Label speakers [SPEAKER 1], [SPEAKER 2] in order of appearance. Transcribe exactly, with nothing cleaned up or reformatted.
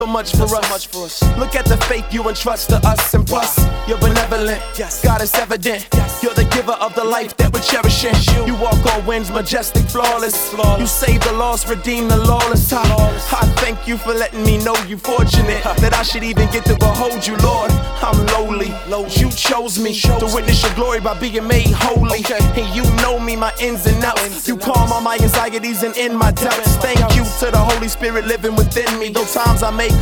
[SPEAKER 1] so much for us. much for us. Look at the faith you entrust to us, and plus, wow. You're benevolent. Yes. God is evident. Yes. You're the giver of the life that we're cherishing. You, you walk on winds, majestic, flawless. flawless. You save the lost, redeem the lawless. I, I thank you for letting me know you fortunate that I should even get to behold you, Lord. I'm lowly. lowly. You chose me to witness your glory by being made holy. Okay. And you know me, my ins and outs. Ins you and calm outs. all my anxieties and in my doubts. Thank you to the Holy Spirit living within me. Though times I may